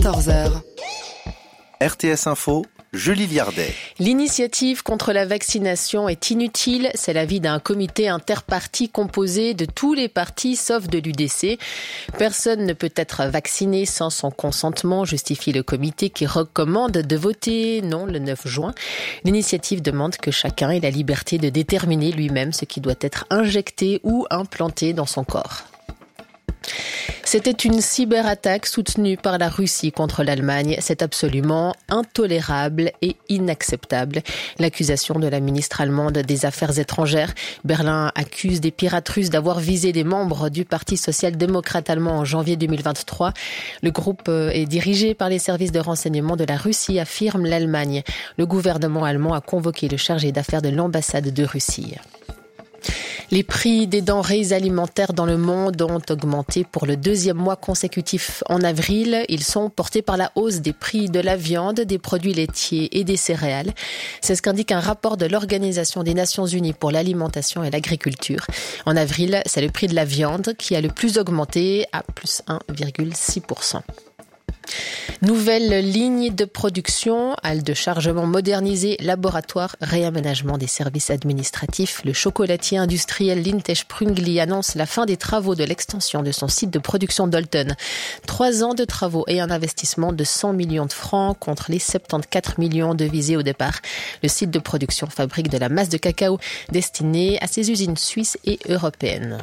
14h. RTS Info, Julie Liardet. L'initiative contre la vaccination est inutile. C'est l'avis d'un comité interparti composé de tous les partis sauf de l'UDC. Personne ne peut être vacciné sans son consentement, justifie le comité qui recommande de voter non le 9 juin. L'initiative demande que chacun ait la liberté de déterminer lui-même ce qui doit être injecté ou implanté dans son corps. C'était une cyberattaque soutenue par la Russie contre l'Allemagne. C'est absolument intolérable et inacceptable. L'accusation de la ministre allemande des Affaires étrangères. Berlin accuse des pirates russes d'avoir visé des membres du Parti social-démocrate allemand en janvier 2023. Le groupe est dirigé par les services de renseignement de la Russie, affirme l'Allemagne. Le gouvernement allemand a convoqué le chargé d'affaires de l'ambassade de Russie. Les prix des denrées alimentaires dans le monde ont augmenté pour le deuxième mois consécutif en avril. Ils sont portés par la hausse des prix de la viande, des produits laitiers et des céréales. C'est ce qu'indique un rapport de l'Organisation des Nations Unies pour l'alimentation et l'agriculture. En avril, c'est le prix de la viande qui a le plus augmenté à plus 1,6%. Nouvelle ligne de production, halle de chargement modernisée, laboratoire, réaménagement des services administratifs. Le chocolatier industriel Lintej-Sprüngli annonce la fin des travaux de l'extension de son site de production d'Olten. 3 ans de travaux et un investissement de 100 millions de francs contre les 74 millions de visés au départ. Le site de production fabrique de la masse de cacao destinée à ses usines suisses et européennes.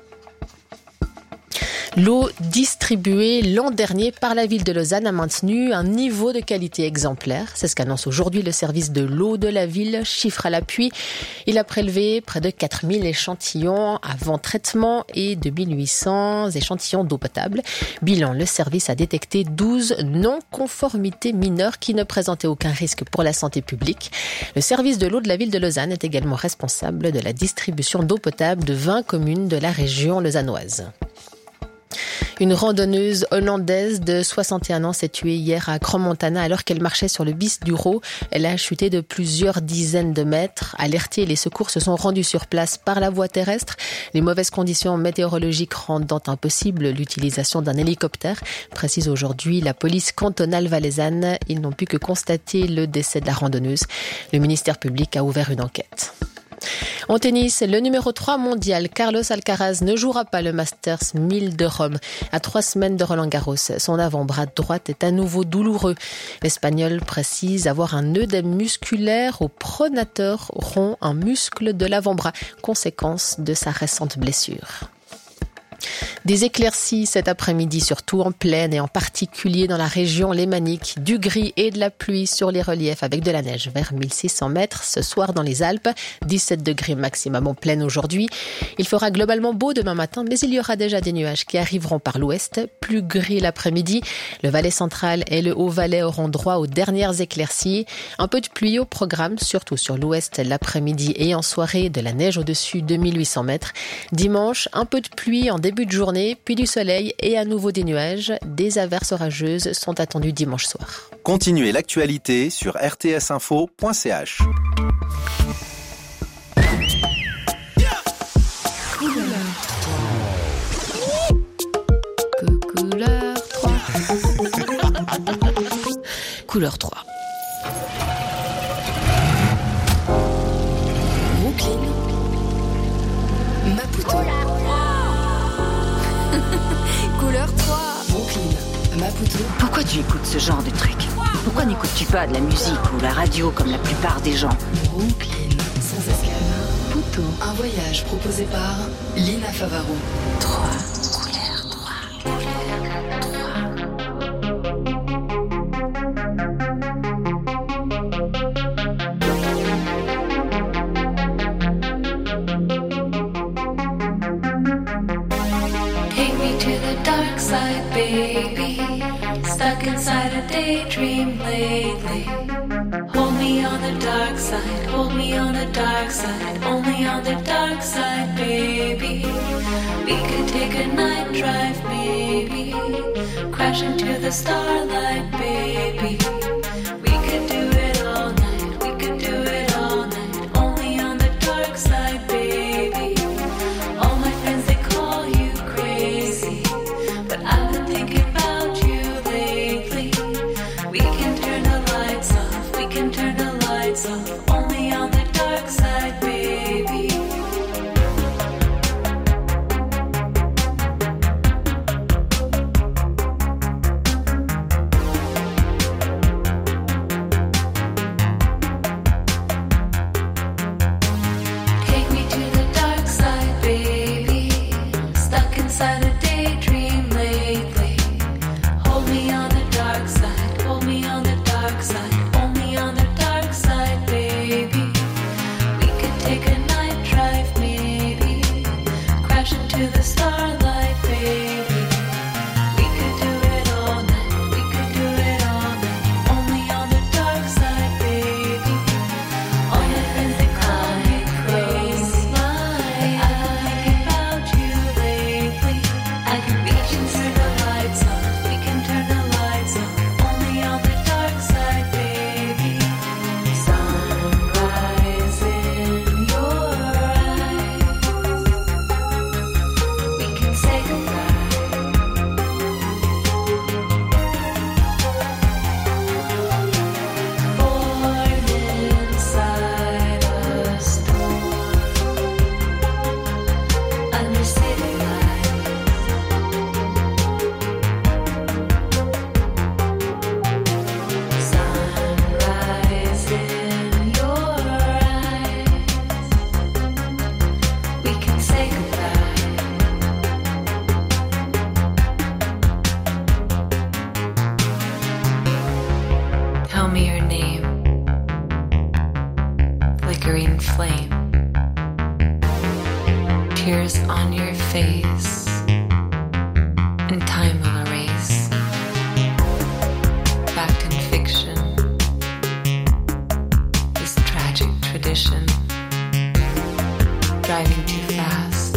L'eau distribuée l'an dernier par la ville de Lausanne a maintenu un niveau de qualité exemplaire. C'est ce qu'annonce aujourd'hui le service de l'eau de la ville, chiffre à l'appui. Il a prélevé près de 4000 échantillons avant traitement et 2800 échantillons d'eau potable. Bilan, le service a détecté 12 non-conformités mineures qui ne présentaient aucun risque pour la santé publique. Le service de l'eau de la ville de Lausanne est également responsable de la distribution d'eau potable de 20 communes de la région lausannoise. Une randonneuse hollandaise de 61 ans s'est tuée hier à Crans-Montana alors qu'elle marchait sur le Bis du Rau. Elle a chuté de plusieurs dizaines de mètres. Alertés, les secours se sont rendus sur place par la voie terrestre. Les mauvaises conditions météorologiques rendant impossible l'utilisation d'un hélicoptère, précise aujourd'hui la police cantonale valaisanne. Ils n'ont pu que constater le décès de la randonneuse. Le ministère public a ouvert une enquête. En tennis, le numéro 3 mondial, Carlos Alcaraz, ne jouera pas le Masters 1000 de Rome. À 3 semaines de Roland-Garros, son avant-bras droite est à nouveau douloureux. L'Espagnol précise avoir un œdème musculaire au pronateur rond, un muscle de l'avant-bras, conséquence de sa récente blessure. Des éclaircies cet après-midi, surtout en plaine et en particulier dans la région lémanique. Du gris et de la pluie sur les reliefs avec de la neige vers 1600 mètres. Ce soir dans les Alpes, 17 degrés maximum en plaine aujourd'hui. Il fera globalement beau demain matin, mais il y aura déjà des nuages qui arriveront par l'ouest. Plus gris l'après-midi. Le Valais central et le Haut-Valais auront droit aux dernières éclaircies. Un peu de pluie au programme, surtout sur l'ouest l'après-midi et en soirée. De la neige au-dessus de 1800 mètres. Dimanche, un peu de pluie en début de journée, puis du soleil et à nouveau des nuages. Des averses orageuses sont attendues dimanche soir. Continuez l'actualité sur rtsinfo.ch. Couleur 3. Couleur 3. Brooklyn, Maputo. Couleur 3. Brooklyn, Maputo. Pourquoi tu écoutes ce genre de truc? Pourquoi n'écoutes-tu pas de la musique ou la radio comme la plupart des gens? Brooklyn, sans escale. Puto. Un voyage proposé par Lina Favaro. 3. Couleur 3. Dark side, baby. Stuck inside a daydream lately. Hold me on the dark side, hold me on the dark side, only on the dark side, baby. We could take a night drive, maybe. Crash into the starlight, baby. We could do it all night, we could do it all night, only on the dark side, baby. All my friends, they call you crazy, but I've been thinking about you lately. flame. Tears on your face, and time will erase. Fact and fiction, this tragic tradition. Driving too fast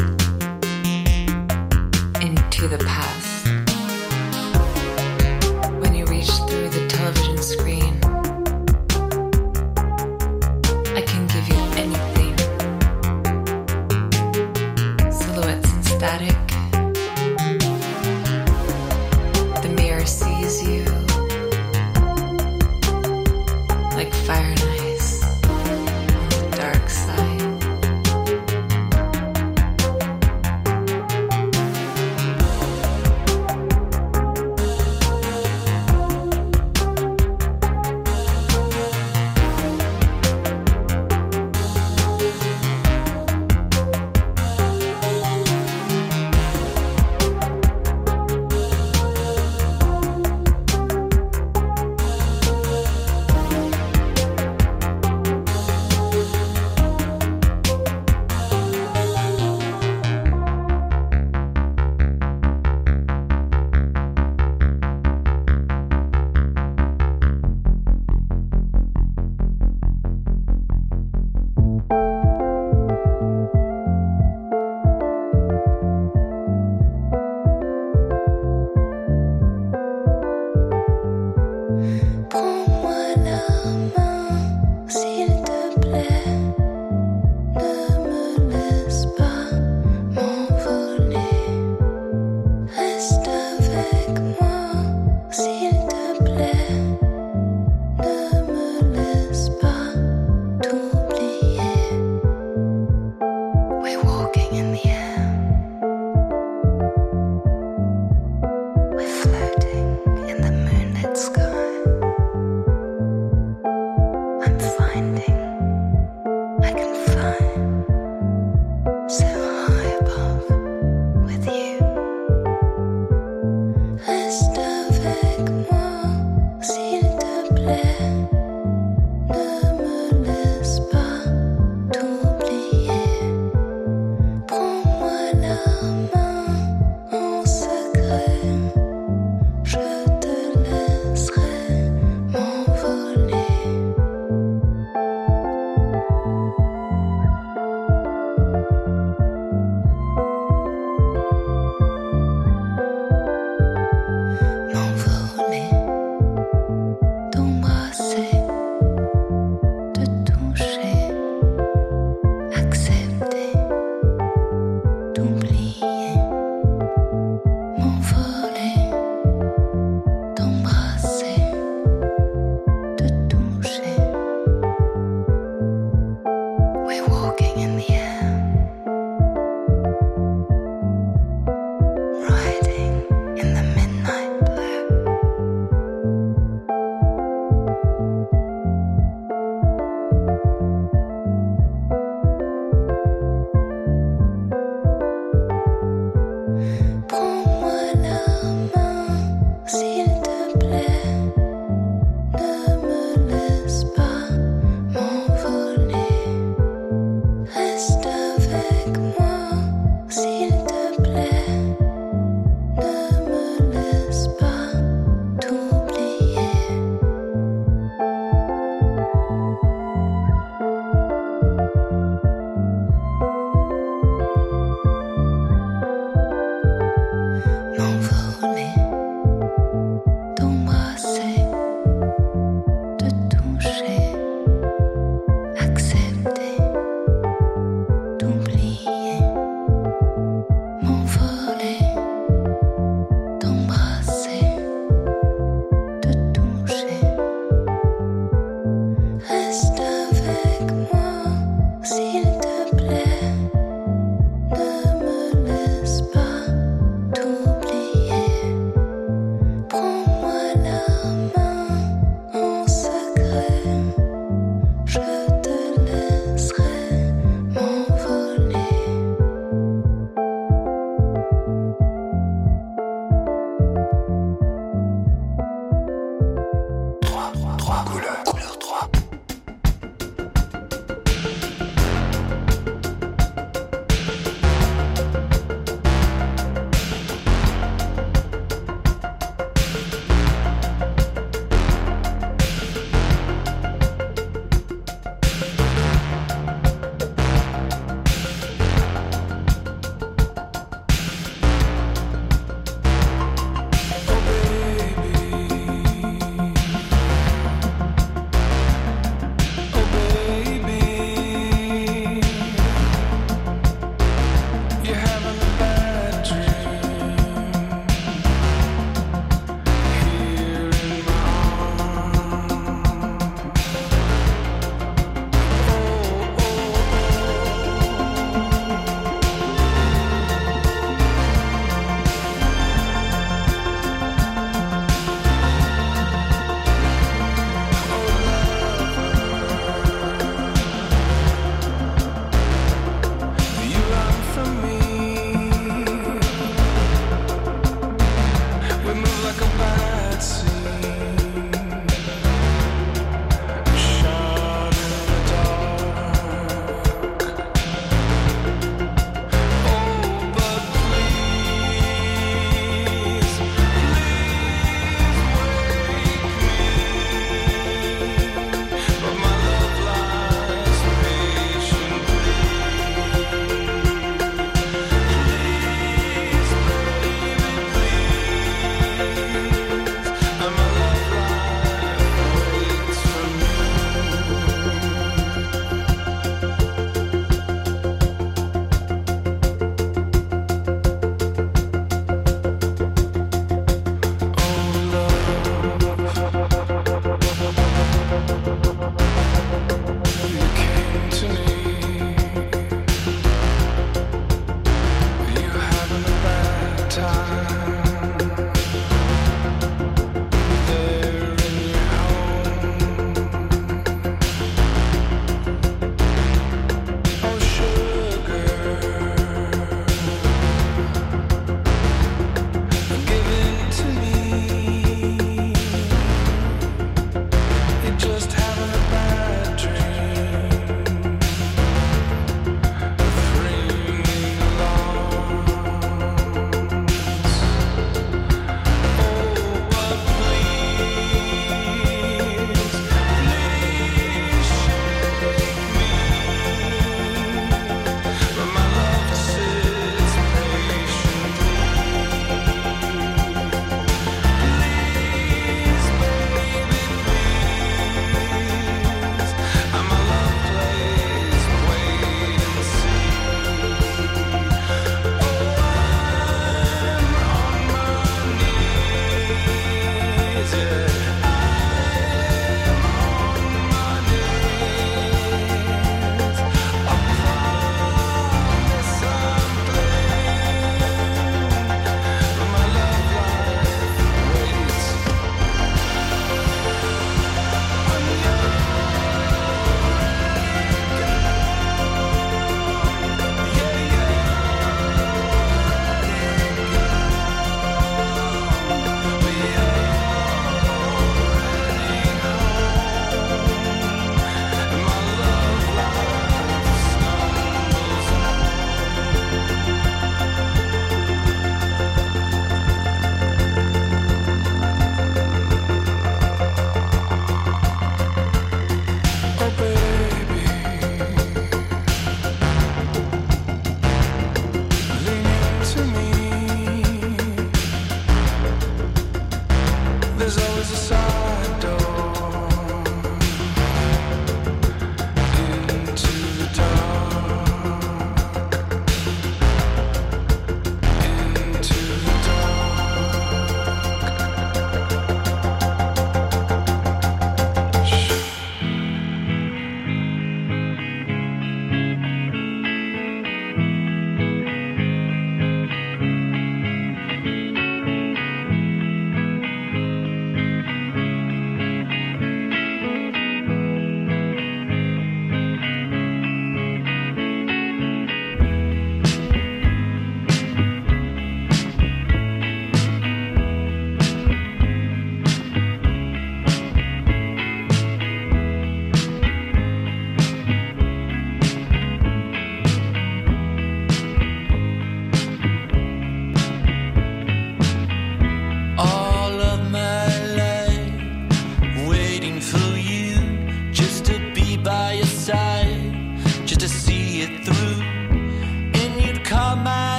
into the past. When you reach through the television screen, I can give you anything. Silhouettes and static. The mirror sees you like fire and ice on the dark side.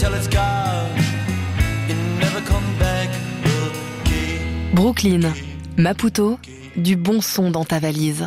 tell it's gone. You never come back again. Brooklyn, Maputo, du bon son dans ta valise.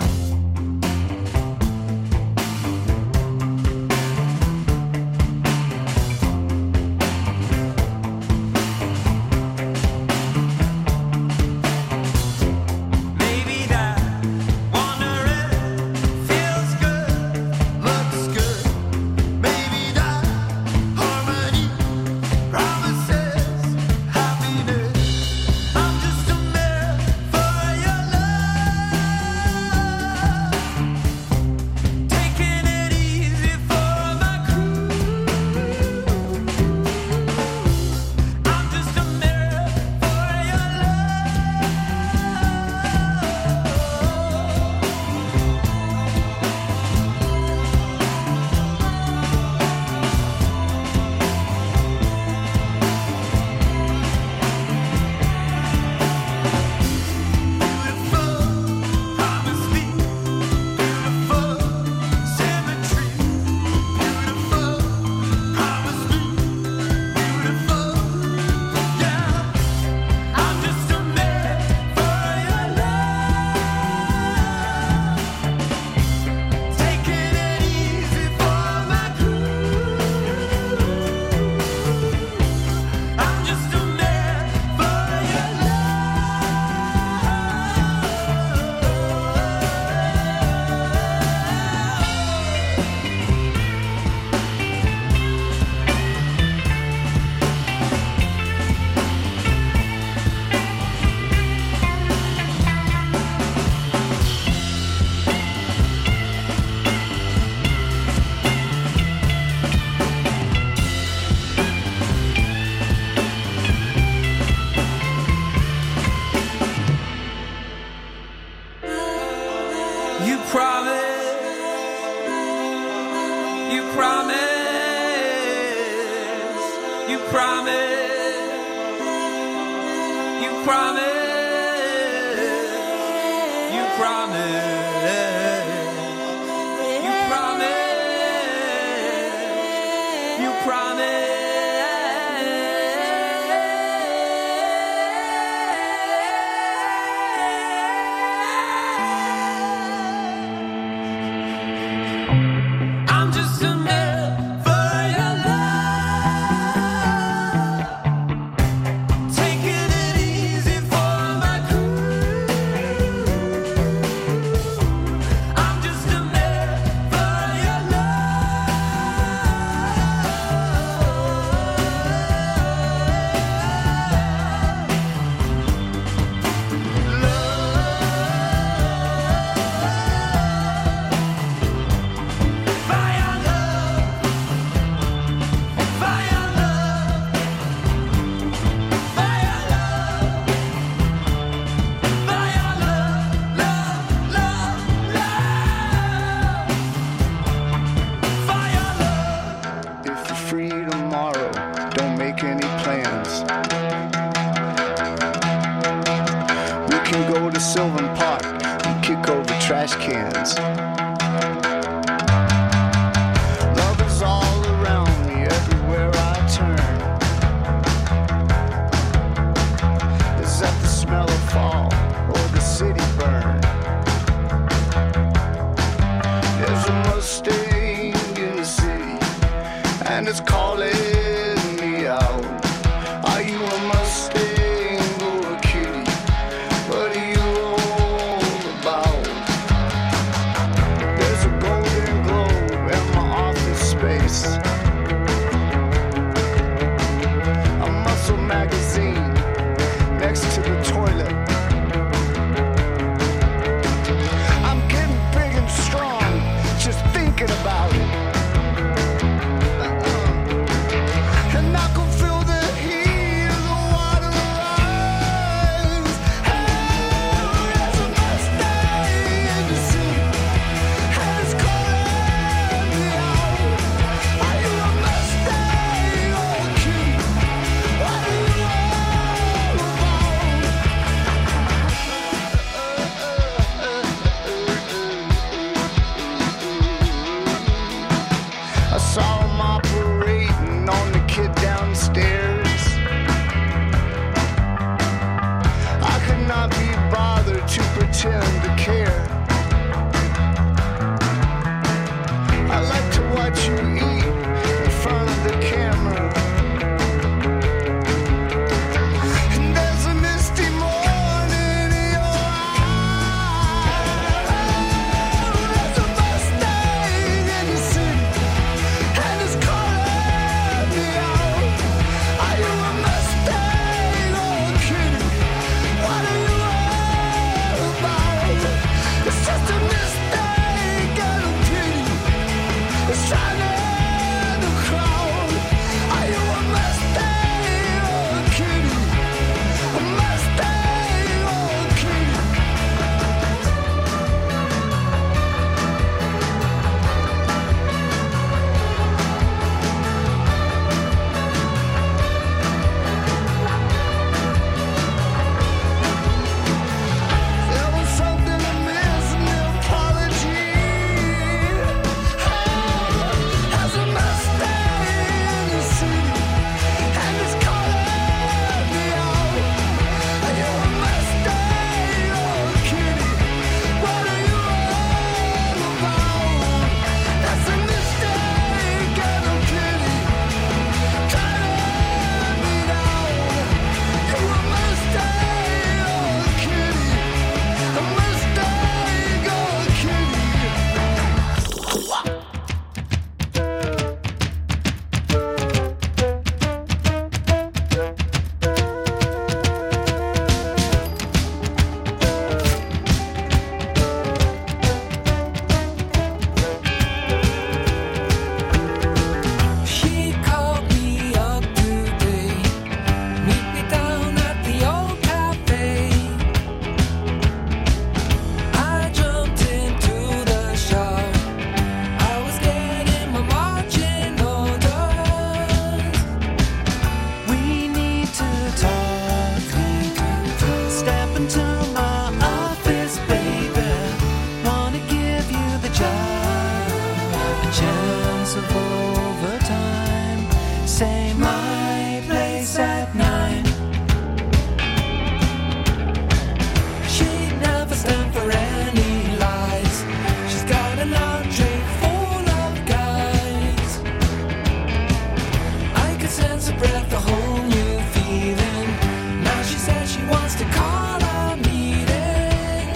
could sense her breath, a whole new feeling. Now she says she wants to call a meeting.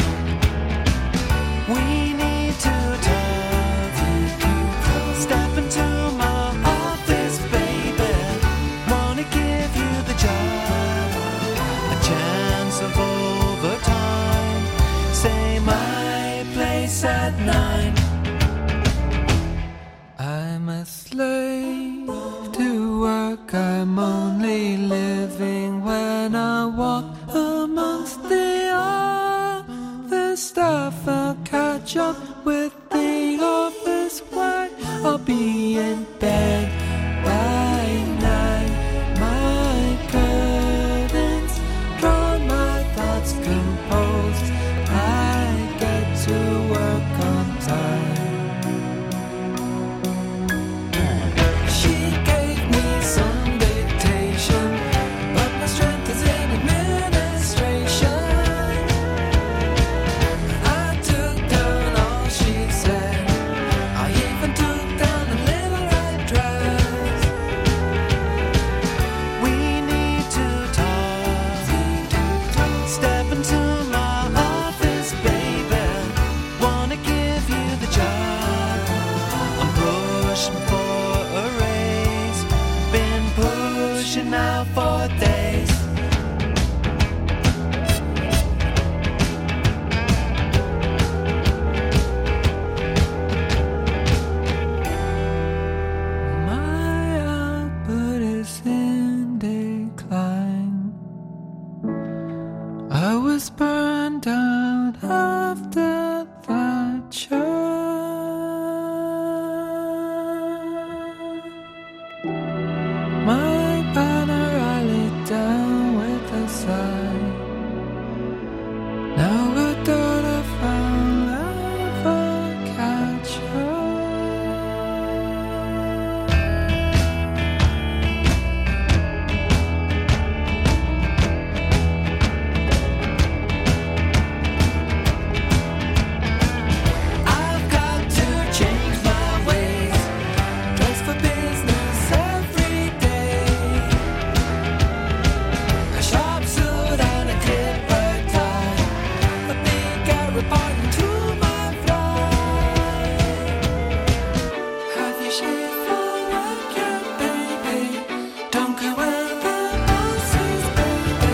We need to talk. Step into my office, baby. Wanna give you the job, a chance of overtime. Say my place at 9. I'm a slave to work. I'm only living when I walk amongst the office staff. I'll catch up with the office work. I'll be in bed by 9. My curtains drawn, my thoughts composed. I get to work on time. She gave me some dictation, but my strength is in administration. I took down all she said. I even took down the little red dress. We need to talk. Step into my office, baby. Wanna give you the job. I'm pushing for a raise. Been pushing now for days. My output is in decline. I was burned out after Thatcher. My banner I laid down with a sigh. Now we're done, I found ever catch her. I've got to change my ways. Dress for business every day. A sharp suit and a clipper tie. A big arrow pointing to my fly. Have you shaved for work yet, baby? Don't go where the boss is, baby.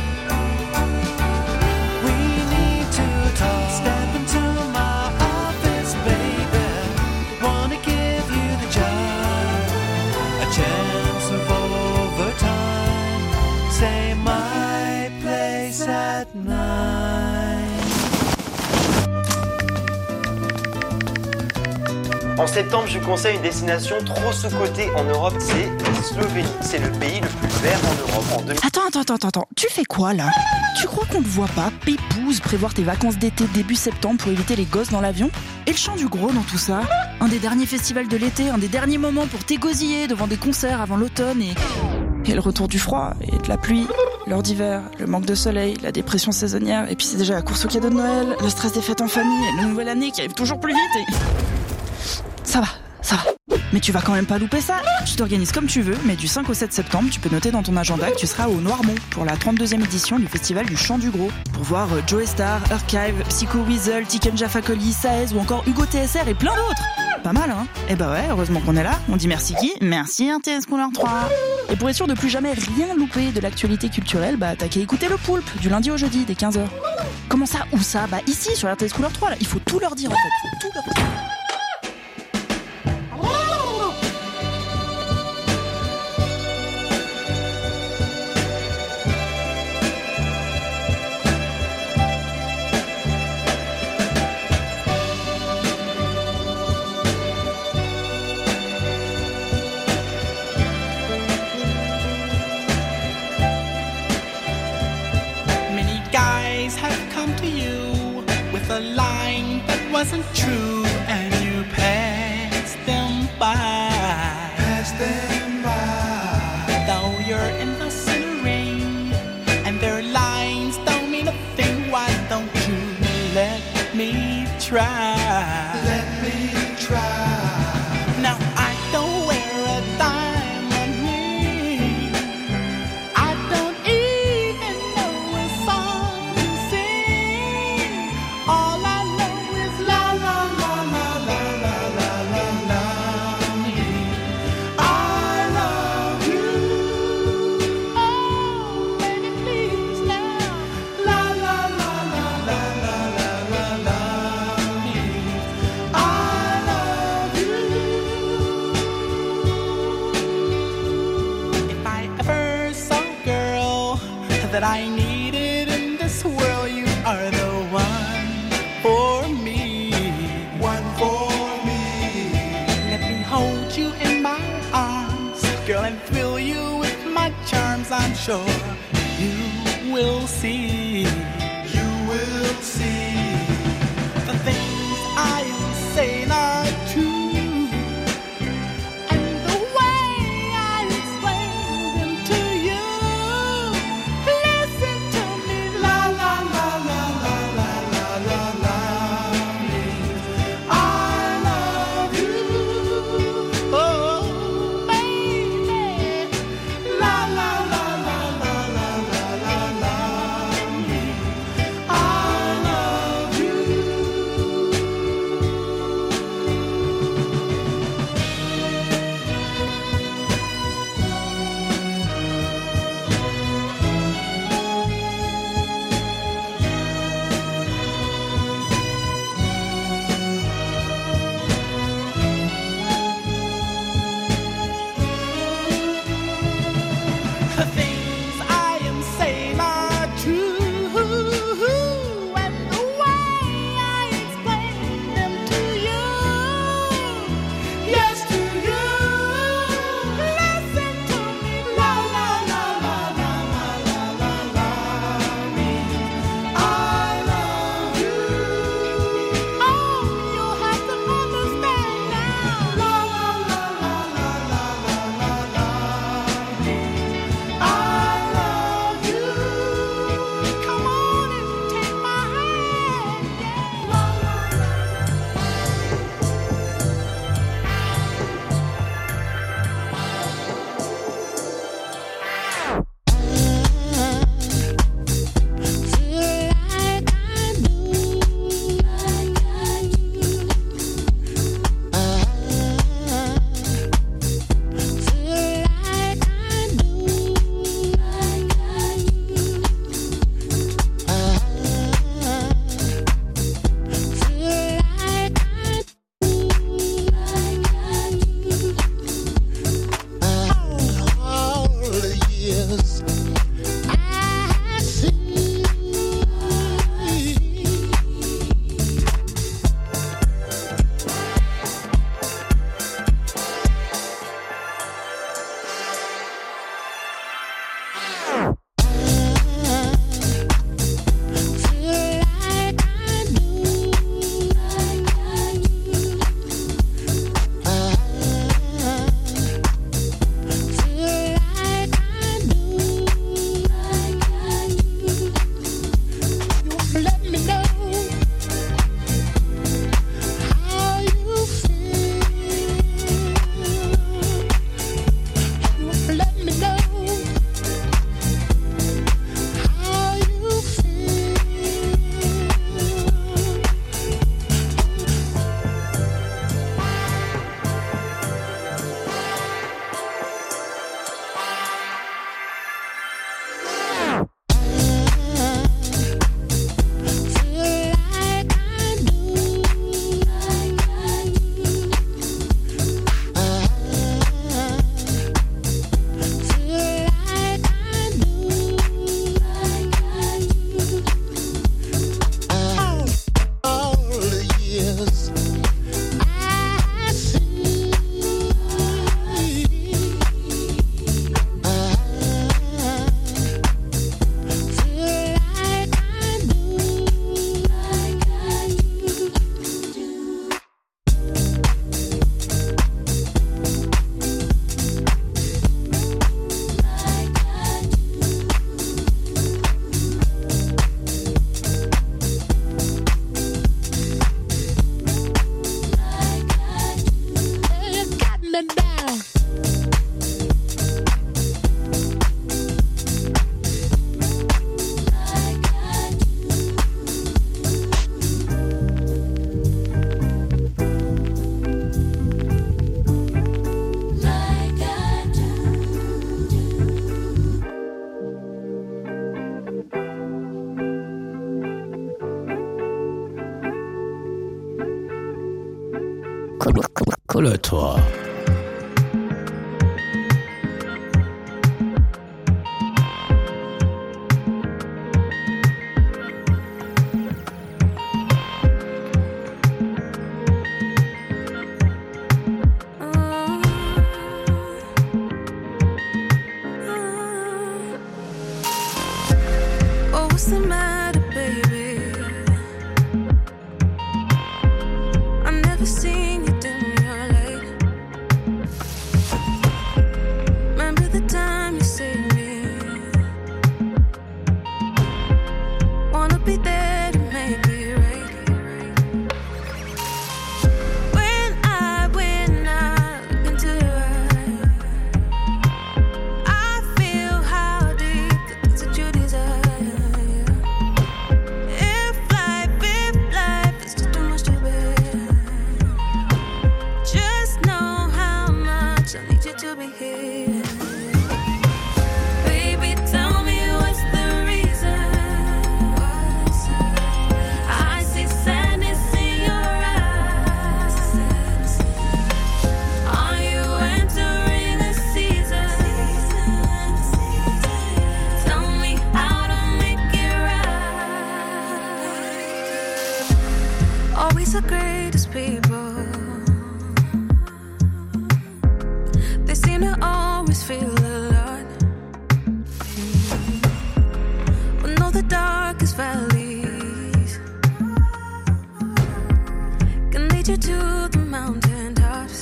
We need to talk. Step into my office, baby. Wanna give you the job, a chance of overtime. Say my place at 9. En septembre, je vous conseille une destination trop sous-cotée en Europe, c'est la Slovénie. C'est le pays le plus vert en Europe. Attends. Tu fais quoi là? Tu crois qu'on ne voit pas, Pépouze, prévoir tes vacances d'été début septembre pour éviter les gosses dans l'avion? Et le chant du gros dans tout ça? Un des derniers festivals de l'été, un des derniers moments pour t'égosiller devant des concerts avant l'automne et le retour du froid et de la pluie, l'heure d'hiver, le manque de soleil, la dépression saisonnière, et puis c'est déjà la course au cadeau de Noël, le stress des fêtes en famille et la nouvelle année qui arrive toujours plus vite et... Ça va. Mais tu vas quand même pas louper ça. Tu t'organises comme tu veux, mais du 5 au 7 septembre, tu peux noter dans ton agenda que tu seras au Noirmont pour la 32e édition du festival du Chant du Gros. Pour voir Joe Star, Archive, Psycho Weasel, Tiken Jaffa-Coli, Saez ou encore Hugo TSR et plein d'autres. Pas mal, hein? Eh bah ouais, heureusement qu'on est là. On dit merci qui? Merci RTS Couleur 3. Et pour être sûr de plus jamais rien louper de l'actualité culturelle, bah t'as qu'à écouter le Poulpe du lundi au jeudi dès 15h. Comment ça? Où ça? Bah ici sur RTS Couleur 3 là. Il faut tout leur dire en fait. Faut tout leur dire. A line that wasn't true, and you passed them by. Though you're innocent and ring, and their lines don't mean a thing. Why don't you let me try? Now I don't wear a diamond ring, that I needed in this world. You are the one for me. One for me. Let me hold you in my arms, girl, and fill you with my charms. I'm sure you will see. You will see. The things I am saying are true, and the way I explain them to you. Listen to me, la la la la la la la la la. I love you, oh baby, la la la la la la la la la. I love you. The things I am saying are true, and the way I explain them to you, yes to you. Listen to me, la la la la la la la la la. I love you. Oh, you have to understand now. La la la la la la la la la. I love you. Come on and take my hand. Yeah. La, la, all the years I see. Let me know how you feel. Let me know how you feel. All the years I see. You got me down. Colle-toi. What's the matter, baby? I've never seen you dim your light. Remember the time you saved me? Wanna be there to make it right. When I look into your eyes, I feel how deep the things that you desire. If life is just too much to bear, just know how much I need you to be here. Baby, tell me what's the reason. I see sadness in your eyes. Are you entering a season? Tell me how to make it right. Always the greatest people, they seem to always feel a lot. But know the darkest valleys can lead you to the mountain tops.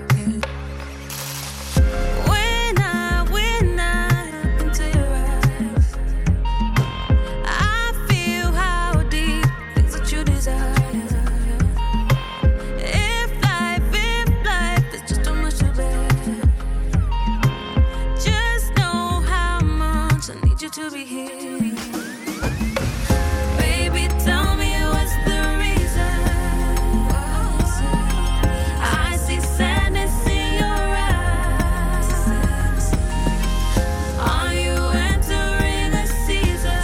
When I look into your eyes, I feel how deep things that you desire. If life is just too much to bear, just know how much I need you to be here. Baby, tell me what's the reason. I see sadness in your eyes. Are you entering a season?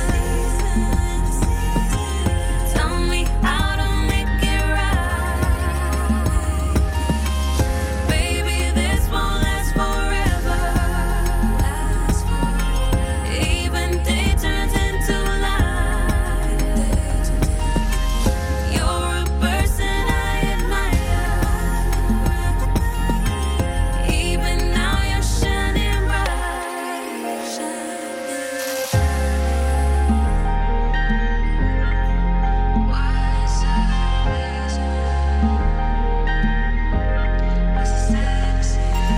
Tell me how to make it right. Baby, this won't last forever. Even day turns into light. You're a person I admire. Even now you're shining bright. What's the reason? What's the sadness?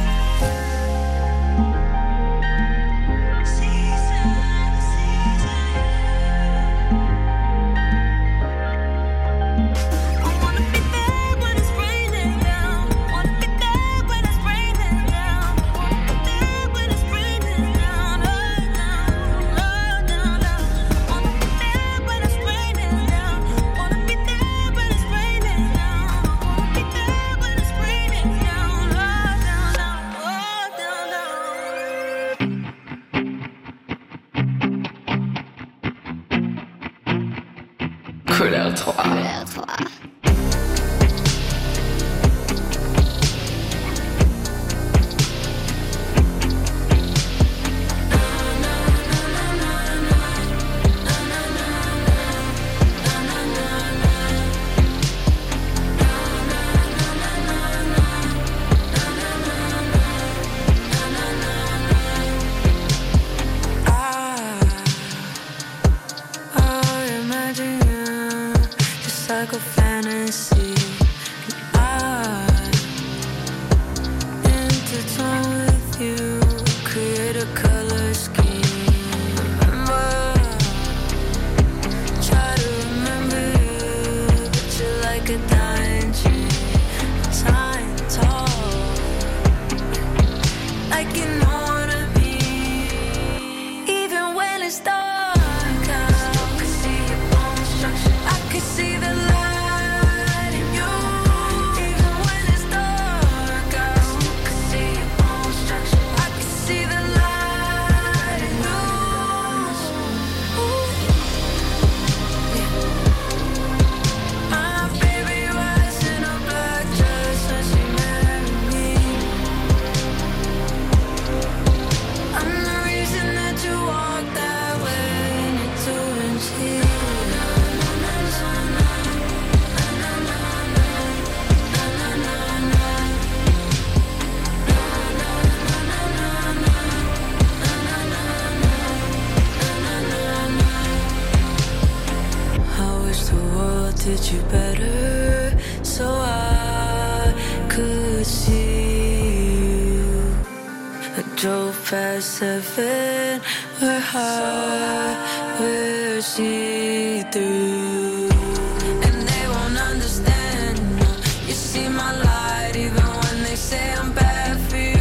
Season. I wanna be there when it's raining down. Wanna be there when it's raining down. Wanna be there when it's raining down. Oh, down. Wanna be there when it's raining down. Wanna be there when it's raining down. Wanna be there when it's raining down. Oh, down. Couleur 3. I imagine you just like a treated you better, so I could see you. I drove past 7, we're high, we're see-through. And they won't understand, no. You see my light even when they say I'm bad for you.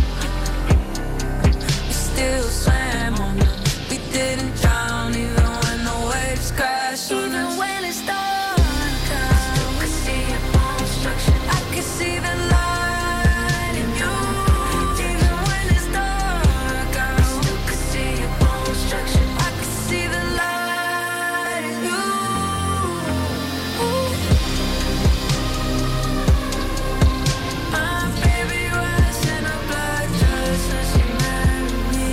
You still swam on them, we didn't drown even when the waves crash on us. Even when it's dark out, still could see your bone structure. I could see the light in you. Even when it's dark out, still could see your bone structure. I could see the light in you. My baby was in a black dress when she married me.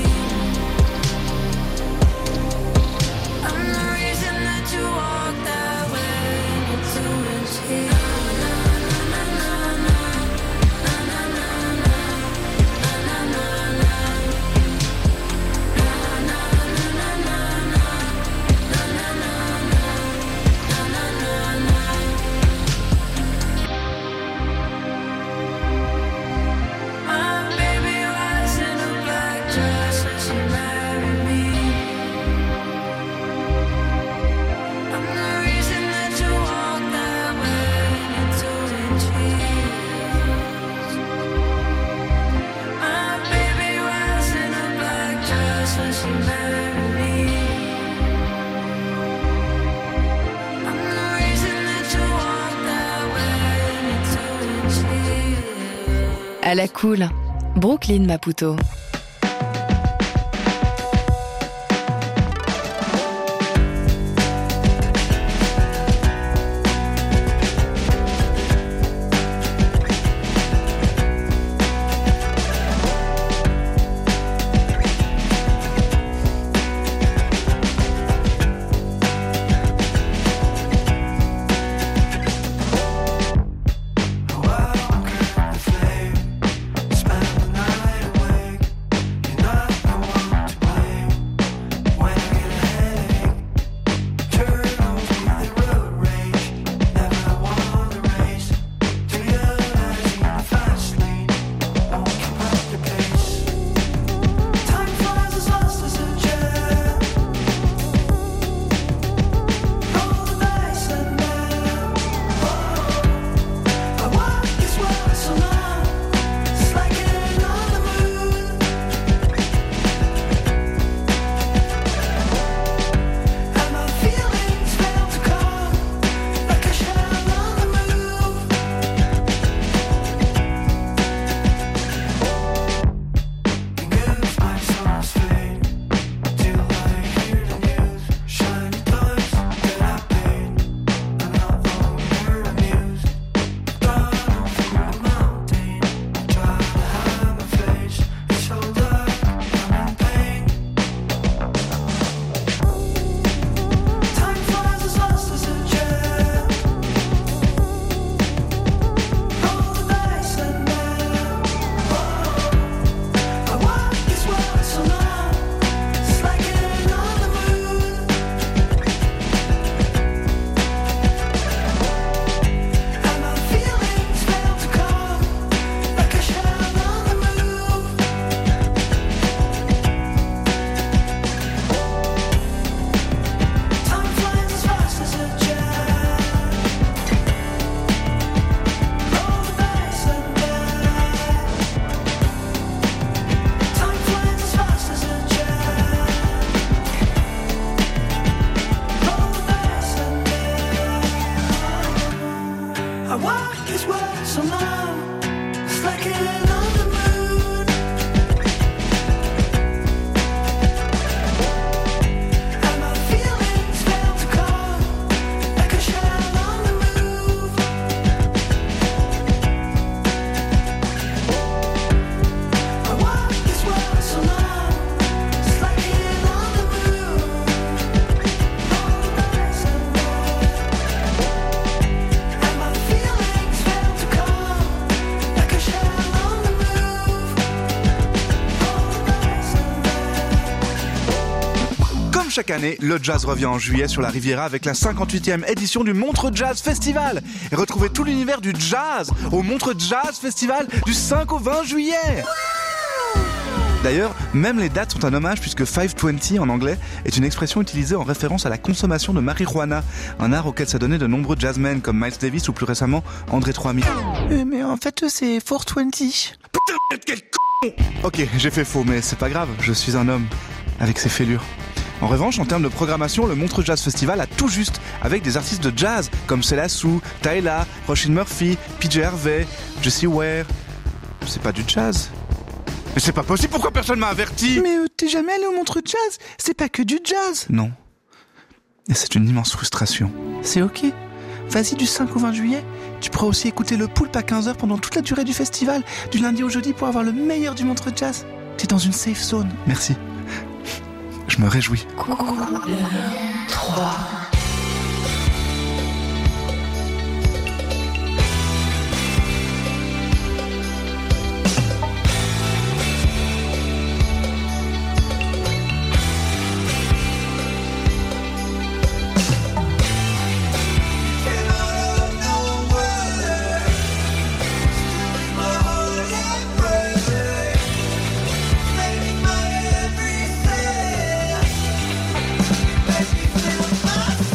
I'm the reason that you walk that way in 2 inch heels. Na na na na na na na na na na na na. My baby was in a black dress when she married me. I'm the reason that you walk that way in 2 inch heels. My baby was in a black dress when she married me. I'm the reason that you walk that way in 2 inch heels. À la cool, Brooklyn Maputo. Welcome the flame, spend the night awake. chaque année, le jazz revient en juillet sur la Riviera avec la 58e édition du Montreux Jazz Festival. Et retrouvez tout l'univers du jazz au Montreux Jazz Festival du 5 au 20 juillet. D'ailleurs, même les dates sont un hommage puisque 520 en anglais est une expression utilisée en référence à la consommation de marijuana, un art auquel s'adonnaient de nombreux jazzmen comme Miles Davis ou plus récemment André 3000. Mais en fait, c'est 420. Putain, quel con! Ok, j'ai fait faux, mais c'est pas grave, je suis un homme avec ses fêlures. En revanche, en termes de programmation, le Montreux Jazz Festival a tout juste, avec des artistes de jazz comme Céla Sou, Tyla, Roisin Murphy, PJ Harvey, Jessie Ware. C'est pas du jazz. Mais c'est pas possible, pourquoi personne m'a averti? Mais t'es jamais allé au Montreux Jazz? C'est pas que du jazz. Non. Et c'est une immense frustration. C'est ok. Vas-y du 5 au 20 juillet. Tu pourras aussi écouter le Poulpe à 15h pendant toute la durée du festival, du lundi au jeudi pour avoir le meilleur du Montreux Jazz. T'es dans une safe zone. Merci. Je me réjouis. 3. Every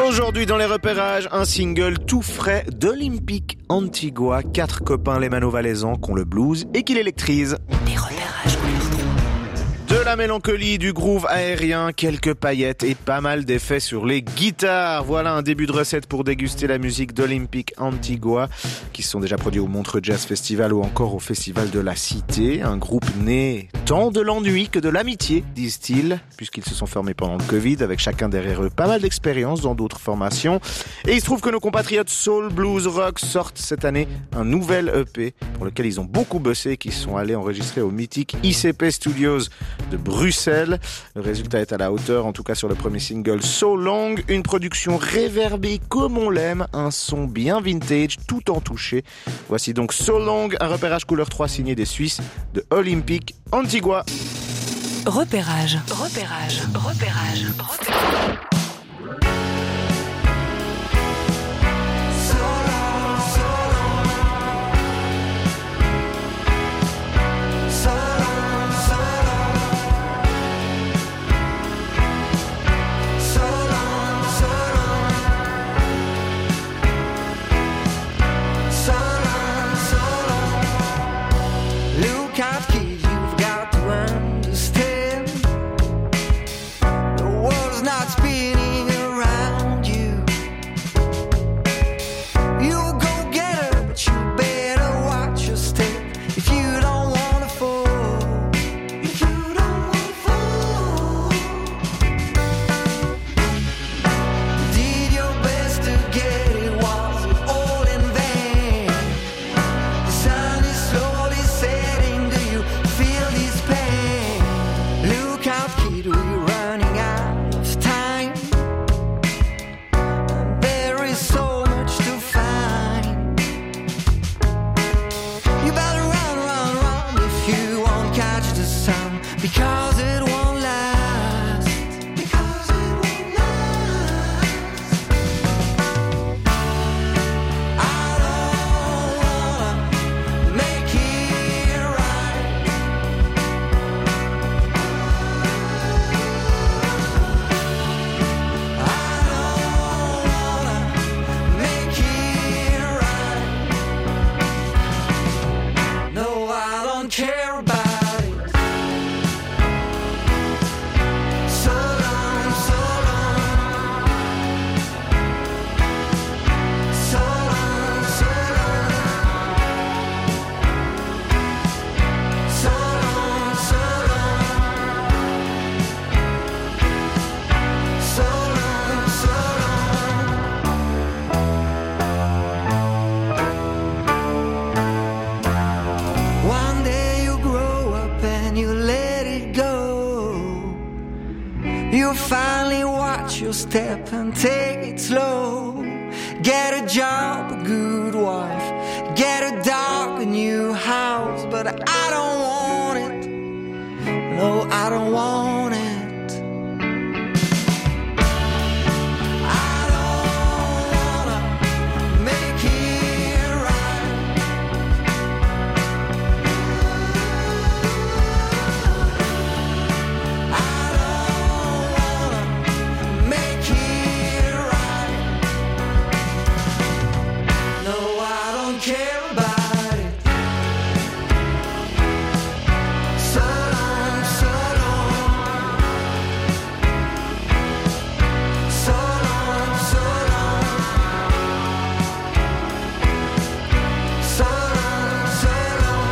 Aujourd'hui dans les repérages, un single tout frais d'Olympique Antigua. 4 copains lémano-valaisans qui ont le blues et qui l'électrisent. Les repérages couleur 3. De la mélancolie, du groove aérien, quelques paillettes et pas mal d'effets sur les guitares. Voilà un début de recette pour déguster la musique d'Olympique Antigua, qui se sont déjà produits au Montreux Jazz Festival ou encore au Festival de la Cité. Un groupe né tant de l'ennui que de l'amitié, disent-ils, puisqu'ils se sont formés pendant le Covid, avec chacun derrière eux pas mal d'expérience dans d'autres formations. Et il se trouve que nos compatriotes soul, blues, rock sortent cette année un nouvel EP pour lequel ils ont beaucoup bossé et qui sont allés enregistrer au mythique ICP Studios de Bruxelles. Le résultat est à la hauteur, en tout cas sur le premier single So Long, une production réverbée comme on l'aime, un son bien vintage tout en touché. Voici donc So Long, un repérage couleur 3 signé des Suisses de Olympique Antigua. Repérage. Look out, kid, you've got to understand. The world's not spinning around you. You'll go get her, but you better watch your step if you don't wanna fall. If you don't wanna fall. You did your best to get it, was it all in vain? The sun is slowly setting, do you feel this pain? Look out, kid, we're running out of time. And there is so much to find. You better run, run, run if you won't catch the sun, because it won't last. Because it won't last. I don't wanna make it right. I don't wanna make it right. No, I don't care about it. So long, so long. So long, so long. So long, so long. So long, so long. One day you grow up and you let it go. You finally watch your step and take it slow. Get a job, a good wife. Get a dog, a new house. But I don't want it. No, I don't want it. I don't wanna make it right. I don't wanna make it right. No, I don't care about it. So long, so long. So long, so long. So long, so long.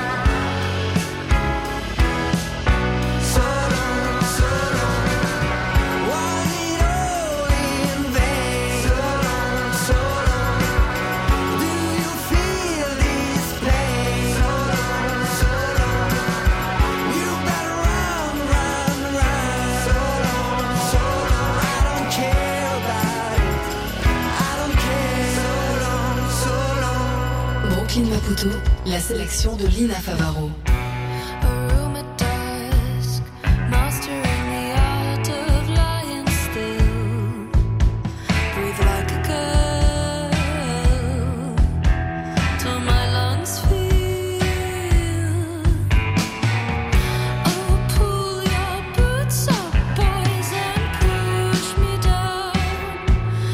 So long, so long. Was it all in vain? So long, so long. Do you feel this pain? So long, so long. You better run, run, run. So long, so long. I don't care about it. I don't care. So long, so long. Brooklyn Maputo, la sélection de Lina Favaro. A room at dusk, mastering the art of lying still. Breathe like a girl till my lungs feel. Oh, pull your boots up, boys, and push me down.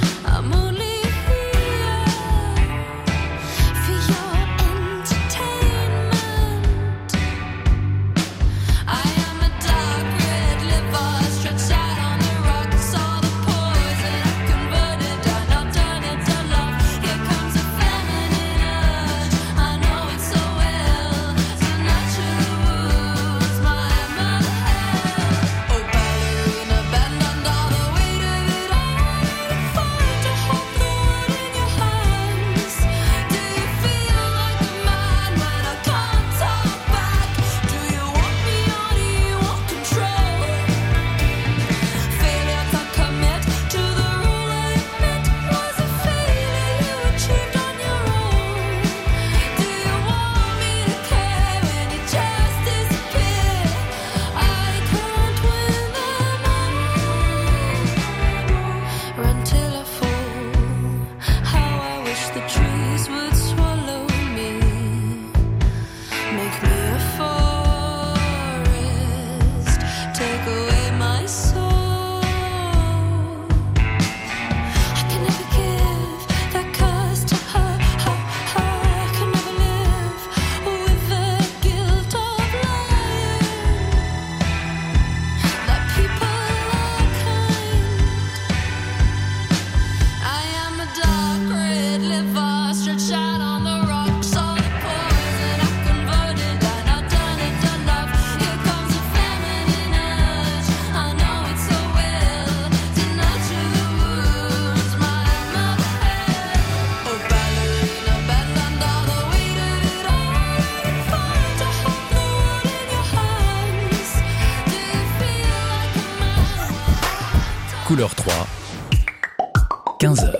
Couleur 3, 15h.